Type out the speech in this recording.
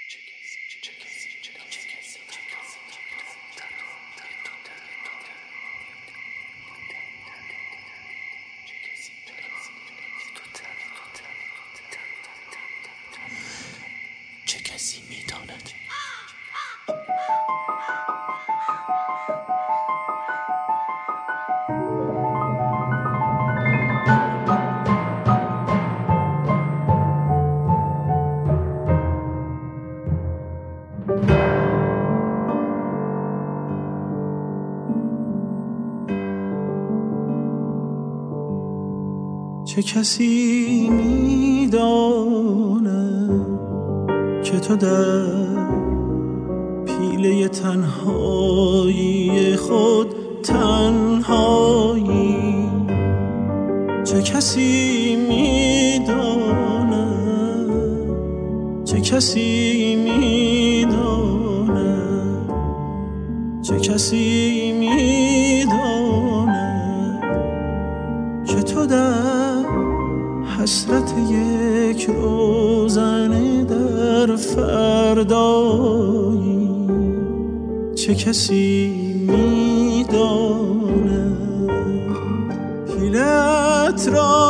چه کسی می‌داند؟ چه کسی می‌داند که تو در پیله تنهایی خود تنهایی؟ چه کسی می‌داند؟ چه کسی می‌داند؟ چه کسی می‌داند که تو در حسرت یک روزنه در فردایی؟ چه کسی می‌داند؟ پیلت را